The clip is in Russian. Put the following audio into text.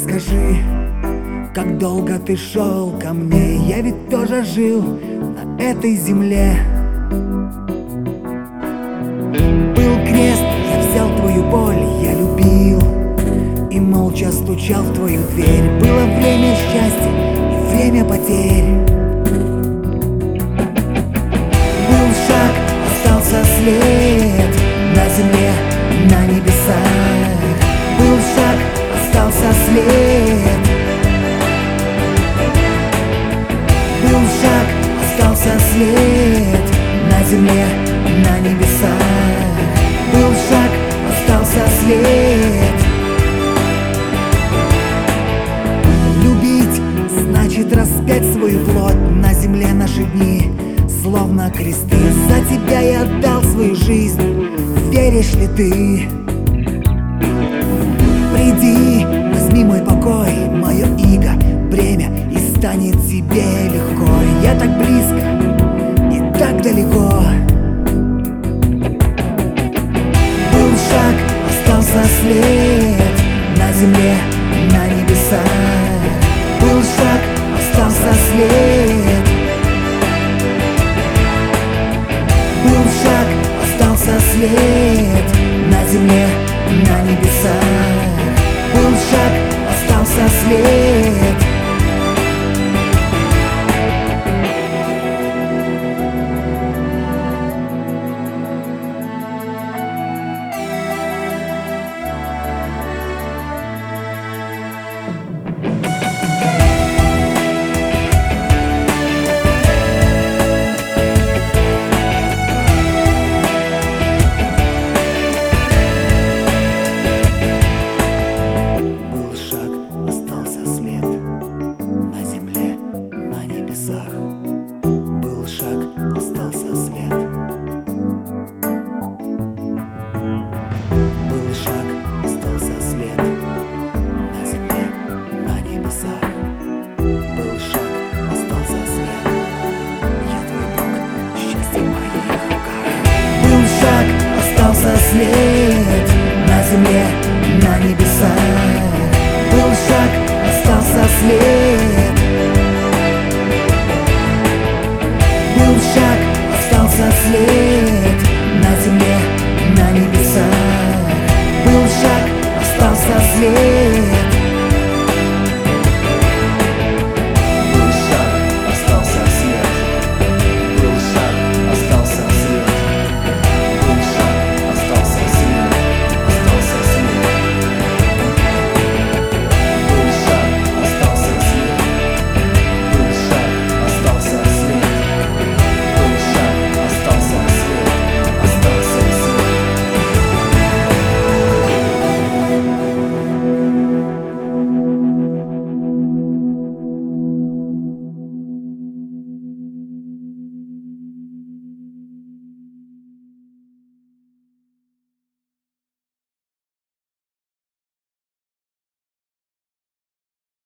Скажи, как долго ты шел ко мне? Я ведь тоже жил на этой земле. Был крест, я взял твою боль, я любил и молча стучал в твою дверь. Было время счастья и время потерь. Был шаг, остался след на земле, на небесах. Был шаг, остался след. Был шаг, остался след на земле, на небесах. Был шаг, остался след. Любить значит распять свою плоть. На земле наши дни словно кресты. За тебя я отдал свою жизнь. Веришь ли ты? Приди, возьми мой покой, мое иго, бремя, и станет тебе легко. Я так близко и так далеко. Был шаг, остался след на земле, на небесах. Был шаг, остался след. Был шаг, остался след на земле, на небесах. Был шаг, остался след. Был шаг, остался след. Был шаг, остался след на земле, на небесах. Был шаг, остался след. Я твой Бог, счастье в моих руках. Был шаг, остался след на земле, на небесах. Был шаг, остался след. Был шаг, остался след.